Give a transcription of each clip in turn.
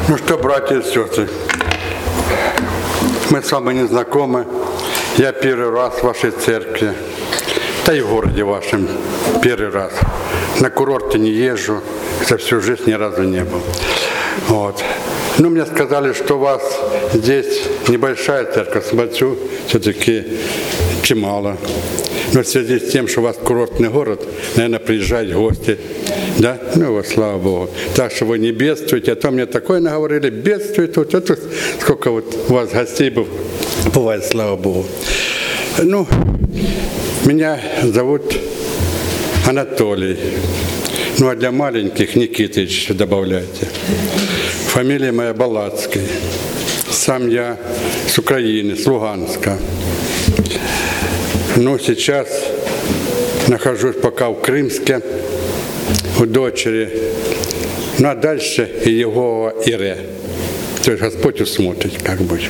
Ну что, братья и сестры, мы с вами не знакомы. Я первый раз в вашей церкви, да и в городе вашем первый раз. На курорты не езжу, за всю жизнь ни разу не был. Вот. Ну, мне сказали, что у вас здесь небольшая церковь, смотрю, все-таки чемало. Но в связи с тем, что у вас курортный город, наверное, приезжают гости, да? Ну, вот, слава Богу. Так что вы не бедствуете, а то мне такое наговорили, бедствует тут, а тут сколько вот у вас гостей бывает, слава Богу. Ну, меня зовут Анатолий. Ну, а для маленьких Никитыч добавляйте. Фамилия моя Балацкий. Сам я с Украины, с Луганска. Но сейчас нахожусь пока в Крымске, у дочери. Ну, а дальше Иегова Ире. То есть Господь усмотрит, как быть.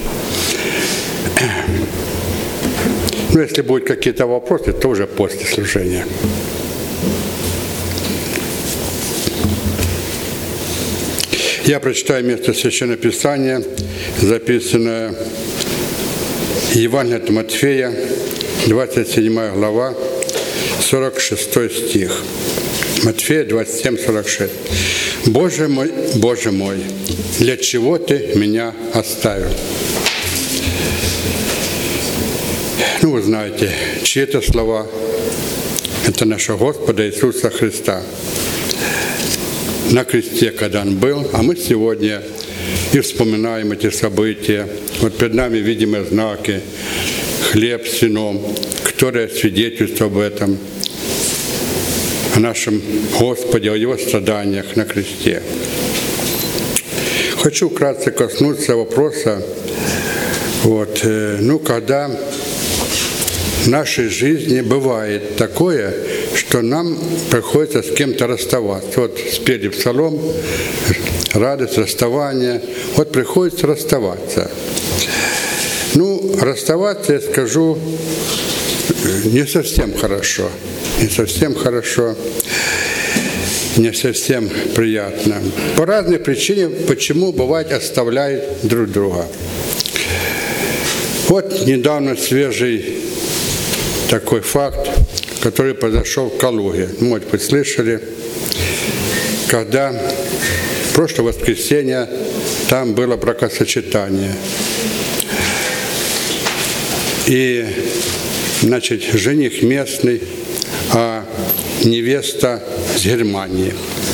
Ну, если будут какие-то вопросы, то уже после служения. Я прочитаю место Священного Писания, записанное Евангелие от Матфея, 27 глава, 46 стих. Матфея 27, 46. Боже мой, для чего ты меня оставил? Ну, вы знаете, чьи это слова? Это нашего Господа Иисуса Христа. На кресте, когда Он был, а мы сегодня и вспоминаем эти события. Вот перед нами видимые знаки, хлеб с вином, которые свидетельствуют об этом, о нашем Господе, о Его страданиях на кресте. Хочу вкратце коснуться вопроса, когда в нашей жизни бывает такое, что нам приходится с кем-то расставаться. Вот спели псалом, радость, расставание. Вот приходится расставаться. Ну, расставаться, я скажу, не совсем хорошо. Не совсем хорошо, не совсем приятно. По разным причинам, почему бывает оставляют друг друга. Вот недавно свежий такой факт, который произошел в Калуге. Может быть, слышали, когда в прошлое воскресенье там было бракосочетание. И, значит, жених местный, а невеста с Германии.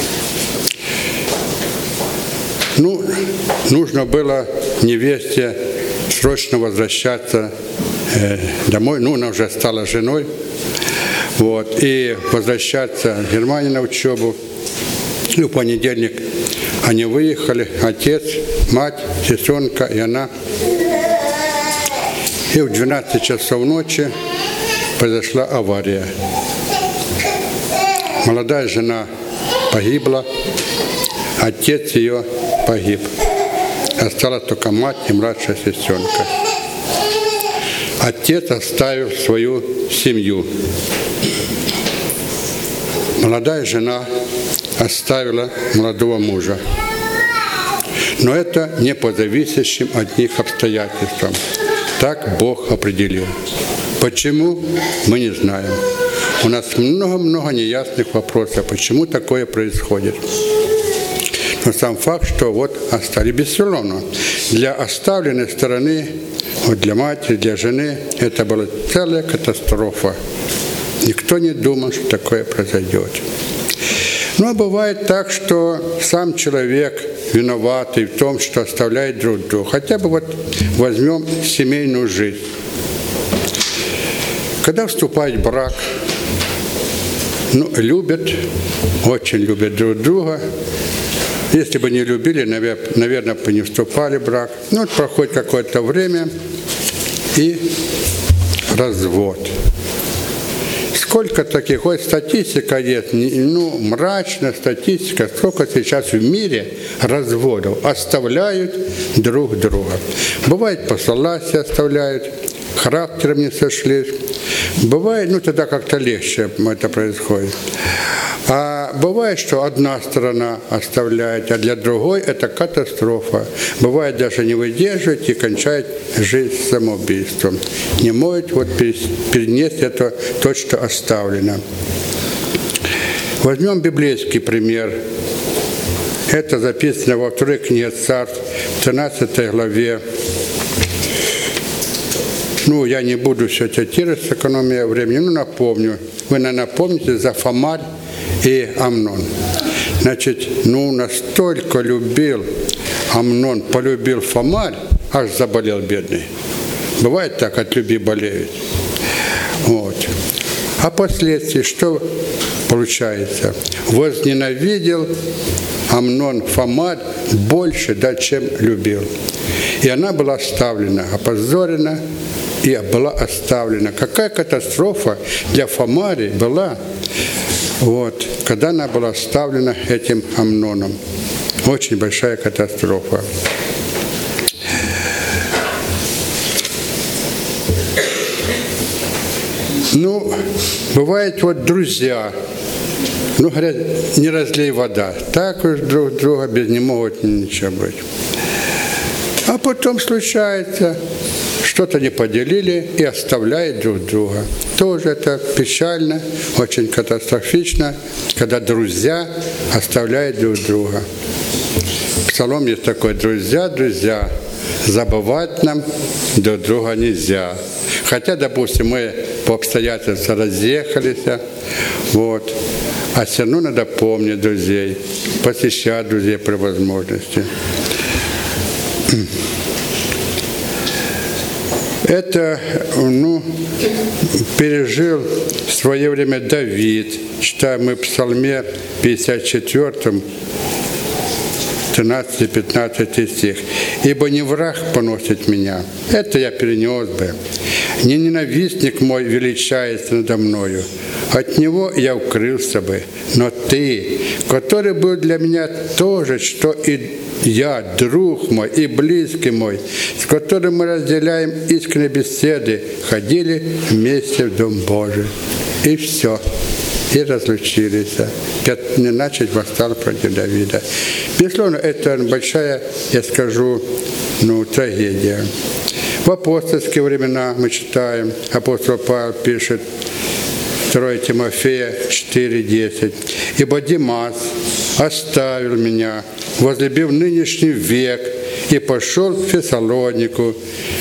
Ну, нужно было невесте срочно возвращаться домой. Ну, она уже стала женой. Вот, и возвращаться в Германию на учебу. И в понедельник они выехали, отец, мать, сестренка и она. И в 12 часов ночи произошла авария. Молодая жена погибла, отец ее погиб. Осталась только мать и младшая сестренка. Отец оставил свою семью. Молодая жена оставила молодого мужа. Но это не по зависящим от них обстоятельствам. Так Бог определил. Почему, мы не знаем. У нас много-много неясных вопросов, почему такое происходит. Но сам факт, что вот остались безусловно. Для оставленной стороны, вот для матери, для жены, это была целая катастрофа. Никто не думал, что такое произойдет. Но бывает так, что сам человек виноватый в том, что оставляет друг друга. Хотя бы вот возьмем семейную жизнь. Когда вступает в брак, любят, очень любят друг друга. Если бы не любили, наверное, бы не вступали в брак. Ну, вот проходит какое-то время и развод. Сколько таких, вот статистика есть, мрачная статистика, сколько сейчас в мире разводов оставляют друг друга. Бывает, по согласию оставляют, характером не сошлись. Бывает, тогда как-то легче это происходит. А бывает, что одна сторона оставляет, а для другой это катастрофа. Бывает, даже не выдерживает и кончает жизнь самоубийством. Не может перенести это то, что оставлено. Возьмем библейский пример. Это записано во второй книге Царств, 13 главе. Я не буду все цитировать, сэкономия времени, напомню. Вы, наверное, помните за Фомарь и Амнон. Настолько любил Амнон, полюбил Фомарь, аж заболел бедный. Бывает так, от любви болеют. А последствия, что получается? Возненавидел Амнон Фомарь больше, чем любил. И она была оставлена, опозорена, и была оставлена. Какая катастрофа для Фомари была, когда она была оставлена этим Амноном. Очень большая катастрофа. Бывает друзья, говорят, не разлей вода. Так уж друг друга без не могут ничего быть. А потом случается, что-то не поделили и оставляют друг друга. Тоже это печально, очень катастрофично, когда друзья оставляют друг друга. Псалом есть такой: друзья, забывать нам друг друга нельзя. Хотя, допустим, мы по обстоятельствам разъехались, а все равно надо помнить друзей, посещать друзей при возможности. Это, пережил в свое время Давид. Читаем мы в Псалме 54, 13-15 стих. «Ибо не враг поносит меня, это я перенес бы. Не ненавистник мой величается надо мною, от него я укрылся бы. Но ты, который был для меня тоже, что и я, друг мой и близкий мой, с которым мы разделяем искренние беседы, ходили вместе в Дом Божий». И все. И разлучились. 15 восстал против Давида. Безусловно, это большая, я скажу, трагедия. В апостольские времена мы читаем, апостол Павел пишет, 2 Тимофея 4:10. «Ибо Димас оставил меня, возлюбив нынешний век, и пошел в Фессалонику,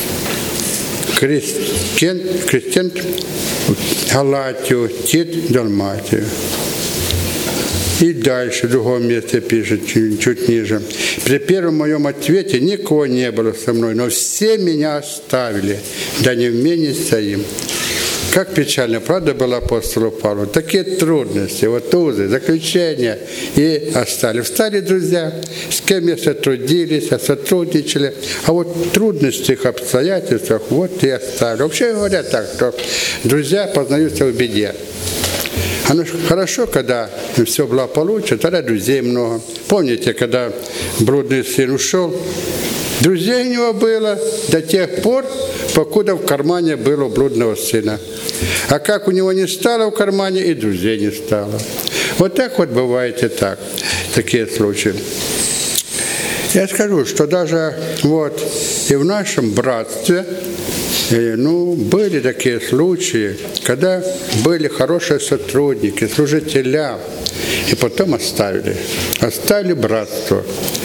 Крестен, Галатию, Тит, Далматию». И дальше, в другом месте пишет, чуть ниже. «При первом моем ответе никого не было со мной, но все меня оставили, да не вместе своим». Как печально, правда, было апостолу Павлу? Такие трудности, узы, заключения, и остались. Стали друзья, с кем вместе трудились, сотрудничали, а в трудностях, обстоятельствах, и оставили. Вообще говорят так, что друзья познаются в беде. Оно хорошо, когда все благополучно, тогда друзей много. Помните, когда блудный сын ушел, друзей у него было до тех пор, покуда в кармане было у блудного сына. А как у него не стало в кармане, и друзей не стало. Так бывает и так, такие случаи. Я скажу, что даже и в нашем братстве были такие случаи, когда были хорошие сотрудники, служителя, и потом оставили братство.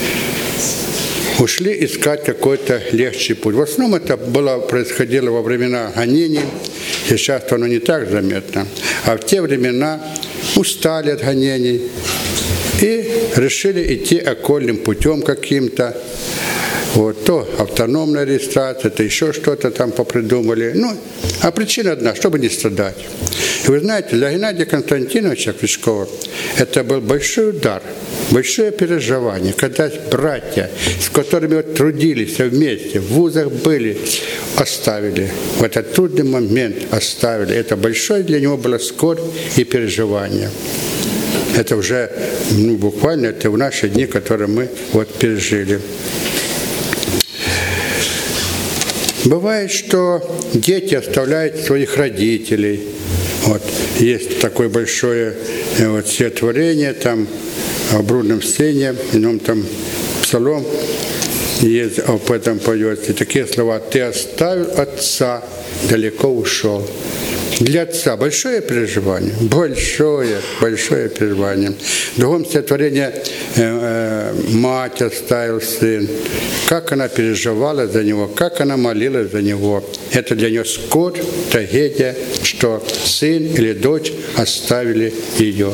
Ушли искать какой-то легче путь. В основном это происходило во времена гонений, сейчас оно не так заметно. А в те времена устали от гонений и решили идти окольным путем каким-то. То автономная регистрация, то еще что-то там попридумали. А причина одна, чтобы не страдать. И вы знаете, для Геннадия Константиновича Крючкова это был большой удар, большое переживание, когда братья, с которыми трудились вместе, в вузах были, оставили. В этот трудный момент оставили. Это большое для него было скорбь и переживание. Это уже, буквально, это в наши дни, которые мы пережили. Бывает, что дети оставляют своих родителей. Вот. Есть такое большое стихотворение там о блудном сыне, в нем там псалом есть, об этом поется. И такие слова: «Ты оставил отца, далеко ушел». Для отца большое переживание, большое переживание. В другом стихотворении мать оставил сын. Как она переживала за него, как она молилась за него. Это для нее скорбь, трагедия, что сын или дочь оставили ее.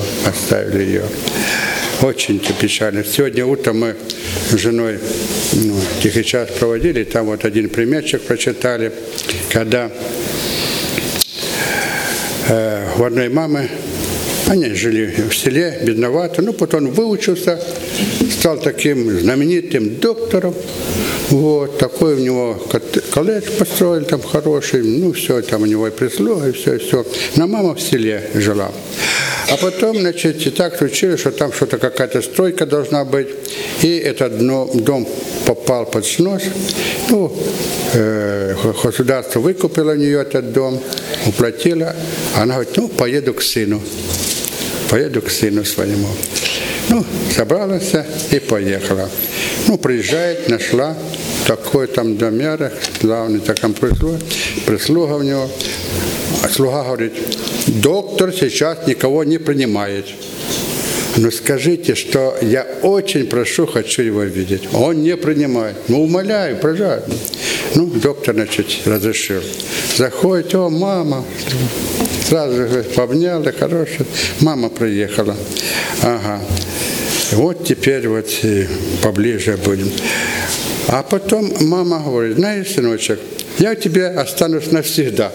Очень печально. Сегодня утром мы с женой тихий час проводили, там вот один примерчик прочитали, когда у одной мамы, они жили в селе, бедновато, но потом он выучился, стал таким знаменитым доктором, вот, такой у него колледж построили там хороший, все, там у него и прислуга, и все. Но мама в селе жила. А потом, значит, и так случилось, что там что-то, какая-то стройка должна быть, и этот дом попал под снос. Государство выкупило у нее этот дом, уплатило. Она говорит, поеду к сыну своему. Собралась и поехала. Приезжает, нашла такой там домярок, главный такой прислуга у него. Слуга говорит, доктор сейчас никого не принимает. Скажите, что я очень прошу, хочу его видеть. Он не принимает. Умоляю, пожалуйста. Доктор, значит, разрешил. Заходит, мама. Сразу же обняла, хорошая. Мама приехала. Ага. Вот теперь поближе будем. А потом мама говорит, знаешь, сыночек, я у тебя останусь навсегда.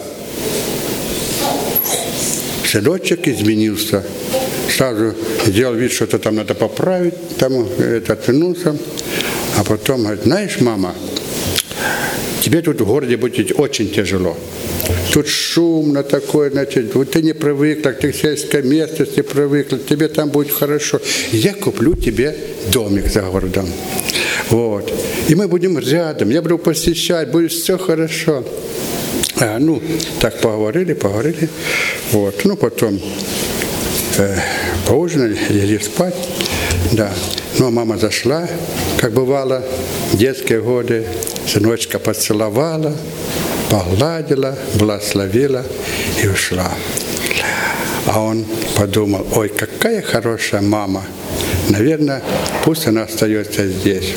Сыночек изменился. Сразу сделал вид, что это там надо поправить, там отвернулся. А потом говорит, знаешь, мама, тебе тут в городе будет очень тяжело. Тут шумно такое, значит, ты не привыкла, ты в сельской местности привыкла, тебе там будет хорошо. Я куплю тебе домик за городом. Вот. И мы будем рядом, я буду посещать, будет все хорошо. Так поговорили. Вот. Потом поужинали, легли спать. Да. Мама зашла, как бывало, в детские годы, сыночка поцеловала, погладила, благословила и ушла. А он подумал, ой, какая хорошая мама. Наверное, пусть она остается здесь.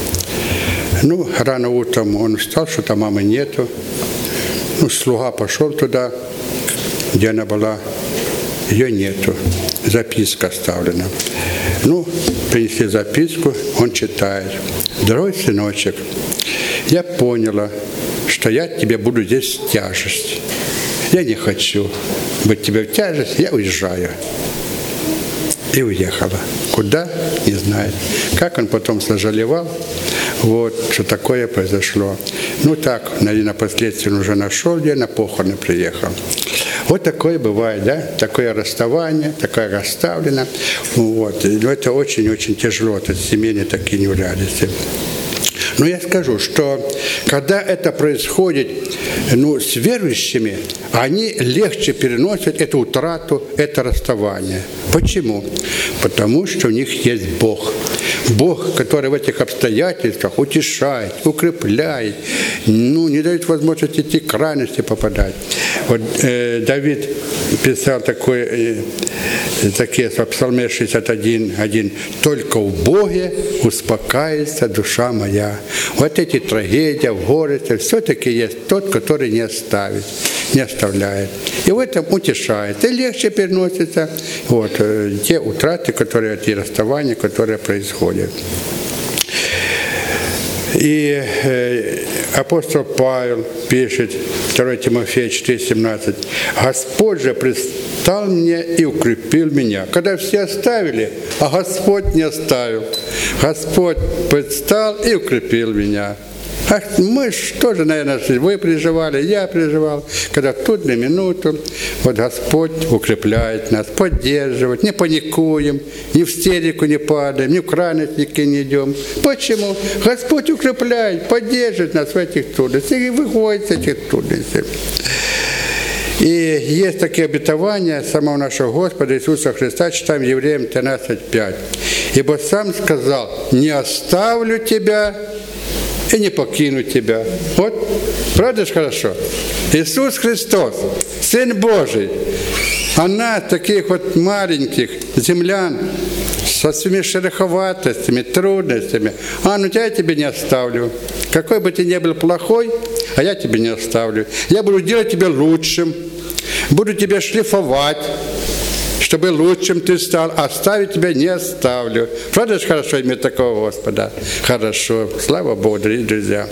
Рано утром он встал, что там мамы нету. Слуга пошел туда, где она была, ее нету. Записка оставлена. Принесли записку, он читает. Дорогой сыночек, я поняла, что я тебе буду здесь в тяжесть. Я не хочу быть тебе в тяжесть, я уезжаю. И уехала. Куда? Не знает. Как он потом сожалевал, что такое произошло. Наверное, последствия он уже нашел, где на похороны приехал. Вот такое бывает, да? Такое расставание, такое расставлено. Это очень-очень тяжело, это семейные такие неурядицы. Но я скажу, что когда это происходит с верующими, они легче переносят эту утрату, это расставание. Почему? Потому что у них есть Бог. Бог, который в этих обстоятельствах утешает, укрепляет, не дает возможности идти к крайности попадать. Давид писал такие в Псалме 61:1: «Только в Боге успокаивается душа моя». Вот эти трагедии, в горести, все-таки есть тот, который не оставляет. И в этом утешает. И легче переносятся те утраты, те расставания, которые происходят. И апостол Павел пишет, 2 Тимофея 4:17: «Господь же предстал мне и укрепил меня». Когда все оставили, а Господь не оставил. Господь предстал и укрепил меня. А мы же тоже, наверное, вы переживали, я переживал, когда в трудную минуту вот Господь укрепляет нас, поддерживает, не паникуем, ни в истерику не падаем, ни в крайности не идем. Почему? Господь укрепляет, поддерживает нас в этих трудностях и выходит с этих трудностей. И есть такие обетования самого нашего Господа Иисуса Христа, читаем Евреям 13:5. «Ибо сам сказал, не оставлю тебя и не покину тебя». Вот, правда же хорошо? Иисус Христос, Сын Божий, а нас, таких вот маленьких землян, со своими шероховатостями, трудностями, я тебя не оставлю. Какой бы ты ни был плохой, а я тебя не оставлю. Я буду делать тебя лучшим, буду тебя шлифовать, чтобы лучшим ты стал, оставить тебя не оставлю. Правда же хорошо иметь такого Господа? Хорошо. Слава Богу, дорогие друзья.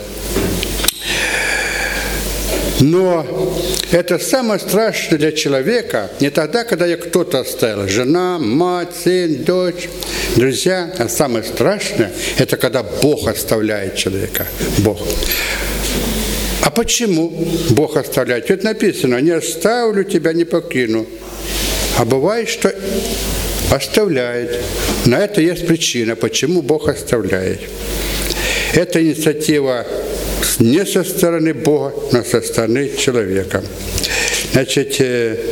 Но это самое страшное для человека не тогда, когда я кто-то оставил. Жена, мать, сын, дочь, друзья. А самое страшное, это когда Бог оставляет человека. Бог. А почему Бог оставляет? Ведь написано, не оставлю тебя, не покину. А бывает, что оставляет. На это есть причина, почему Бог оставляет. Это инициатива не со стороны Бога, но со стороны человека. Значит,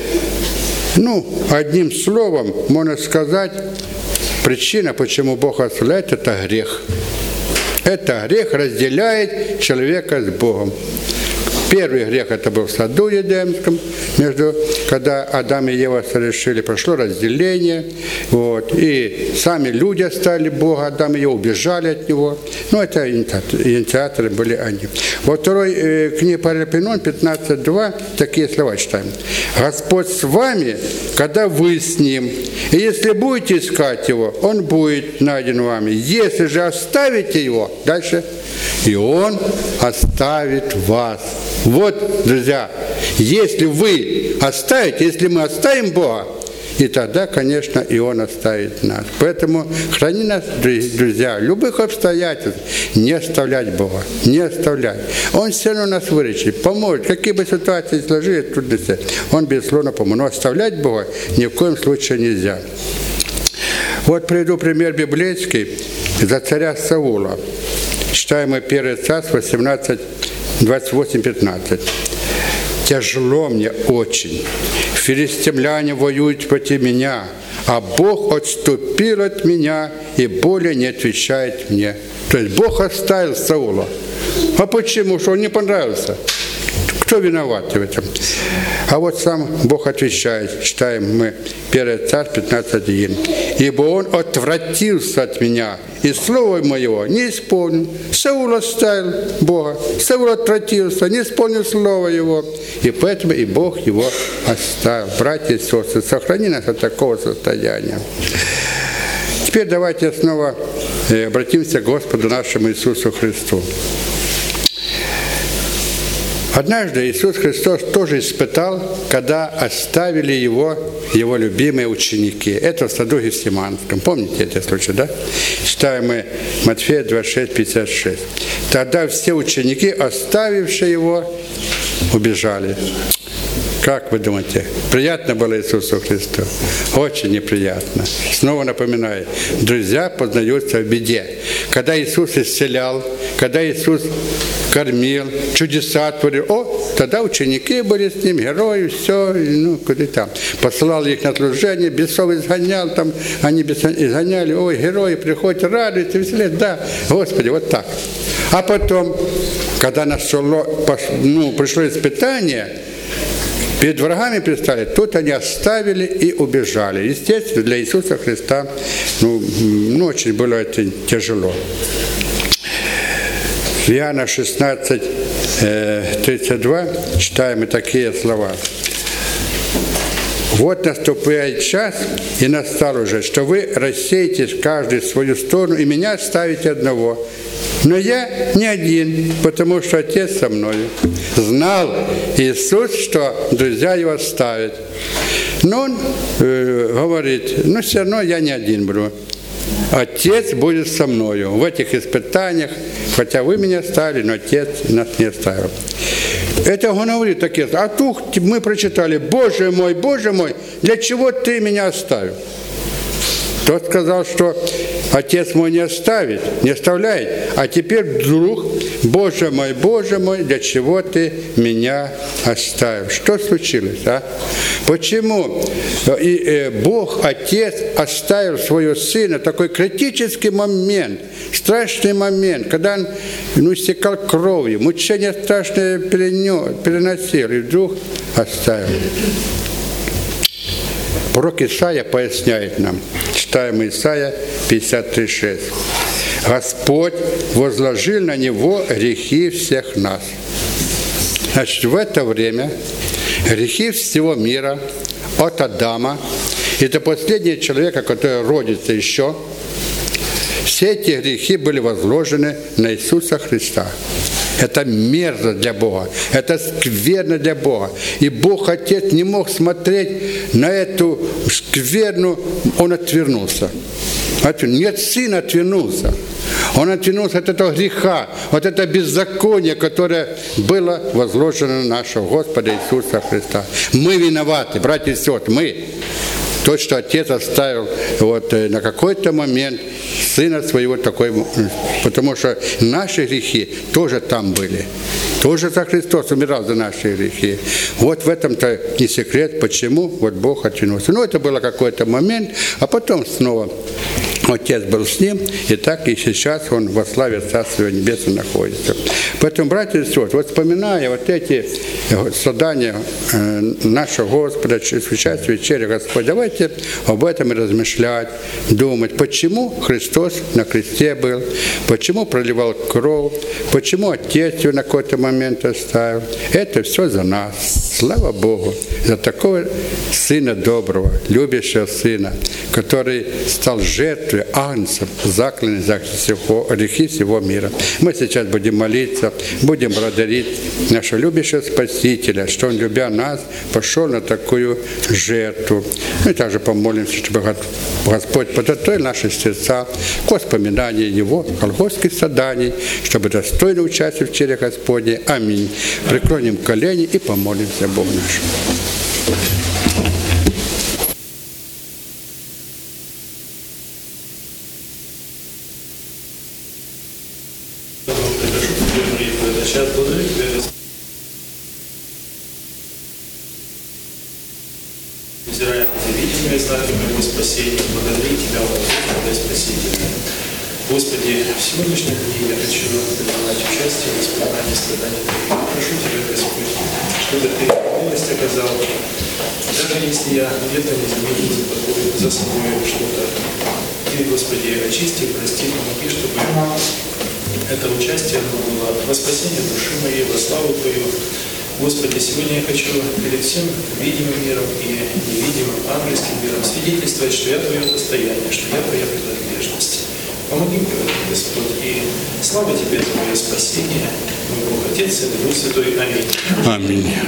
одним словом можно сказать, причина, почему Бог оставляет, это грех. Это грех разделяет человека с Богом. Первый грех это был в саду Едемском, когда Адам и Ева совершили, прошло разделение, и сами люди оставили Бога, Адам и Ева убежали от Него. Это инициаторы были они. Во второй книге Паралипоменон 15:2 такие слова читаем. «Господь с вами, когда вы с Ним, и если будете искать Его, Он будет найден вами. Если же оставите Его», дальше, «и Он оставит вас». Вот, друзья, если вы оставите, если мы оставим Бога, и тогда, конечно, и Он оставит нас. Поэтому храни нас, друзья, любых обстоятельств не оставлять Бога, не оставлять. Он все равно нас выручит, поможет. Какие бы ситуации сложились, трудности, Он, безусловно, поможет. Но оставлять Бога ни в коем случае нельзя. Вот приведу пример библейский за царя Саула. Читаем мы 1 Царств 28-15. «Тяжело мне очень. Филистимляне воюют против меня, а Бог отступил от меня и более не отвечает мне». То есть Бог оставил Саула. А почему? Что он не понравился? Кто виноват в этом? А вот сам Бог отвечает, читаем мы 1 Царств 15:1. «Ибо он отвратился от меня, и слова моего не исполнил». Саул оставил Бога, Саул отвратился, не исполнил слова его, и поэтому и Бог его оставил. Братья и сестры, сохрани нас от такого состояния. Теперь давайте снова обратимся к Господу нашему Иисусу Христу. Однажды Иисус Христос тоже испытал, когда оставили его любимые ученики. Это в саду Гефсиманском. Помните этот случай, да? Читаем мы Матфея 26:56. «Тогда все ученики, оставившие его, убежали». Как вы думаете, приятно было Иисусу Христу? Очень неприятно. Снова напоминаю, друзья познаются в беде. Когда Иисус исцелял, когда Иисус кормил, чудеса творил, тогда ученики были с Ним, герои, все, куда там. Посылал их на служение, бесов изгонял, там они бесов изгоняли, герои приходят, радуются, веселятся, да, Господи, вот так. А потом, когда пришло испытание, перед врагами предстали, тут они оставили и убежали. Естественно, для Иисуса Христа очень было это тяжело. В Иоанна 16:32 читаем и такие слова. «Вот наступает час, и настал уже, что вы рассеетесь каждый в свою сторону, и меня оставите одного. Но я не один, потому что Отец со мною». Знал Иисус, что друзья его оставят. Но он говорит, все равно я не один буду. Отец будет со мною в этих испытаниях, хотя вы меня оставили, но Отец нас не оставил. Это он говорит, Отец. А тут мы прочитали: Боже мой, для чего ты меня оставил? Тот сказал, что Отец мой не оставит, не оставляет, а теперь вдруг: Боже мой, для чего ты меня оставил? Что случилось, а? Почему Бог, Отец, оставил своего Сына? Такой критический момент, страшный момент, когда он истекал кровью, мучения страшные переносил, и вдруг оставил. Пророк Исаия поясняет нам, читаем Исаия 53:6. Господь возложил на него грехи всех нас. Значит, в это время грехи всего мира, от Адама и до последнего человека, который родится еще, все эти грехи были возложены на Иисуса Христа. Это мерзость для Бога, это скверно для Бога. И Бог Отец не мог смотреть на эту скверну, он отвернулся. Нет, Сын отвернулся. Он отвернулся от этого греха, от этого беззакония, которое было возложено на нашего Господа Иисуса Христа. Мы виноваты, братья и сестры, мы. То, что Отец оставил на какой-то момент Сына Своего такой, потому что наши грехи тоже там были. Тоже за Христос умирал за наши грехи. Вот в этом-то не секрет, почему Бог отвернулся. Это было какой-то момент, а потом снова Отец был с ним, и так и сейчас он во славе Царства Небесного находится. Поэтому, братья и сестры, вспоминая эти страдания нашего Господа, участие в вечере Господа, давайте об этом и размышлять, думать, почему Христос на кресте был, почему проливал кровь, почему Отец его на какой-то момент оставил. Это все за нас. Слава Богу за такого Сына доброго, любящего Сына, который стал жертвой агнцев, закланных за грехи всего мира. Мы сейчас будем молиться, будем благодарить нашего любящего Спасителя, что Он, любя нас, пошел на такую жертву. Мы также помолимся, чтобы Господь подготовил наши сердца к воспоминанию Его голгофских страданий, чтобы достойно участвовать в вечере Господней. Аминь. Преклоним колени и помолимся Богу нашему. Взирая на те видимые знаки моего спасения, благодарю Тебя, Господи, Спасителя. Господи, в сегодняшнем дне я хочу принимать участие в воспоминании страданий Твоих. Прошу Тебя, Господь, чтобы Ты милость оказал, даже если я где-то не заметил за собой что-то. Ты, Господи, очисти, прости, помоги, чтобы это участие было во спасение души моей, во славу Твою. Господи, сегодня я хочу перед всем видимым миром и невидимым ангельским миром свидетельствовать, что я Твое достояние, что я Твоя принадлежность. Помоги мне, Господь, и слава Тебе за Твое спасение, мой Бог, Отец и Дух Святой. Аминь. Аминь.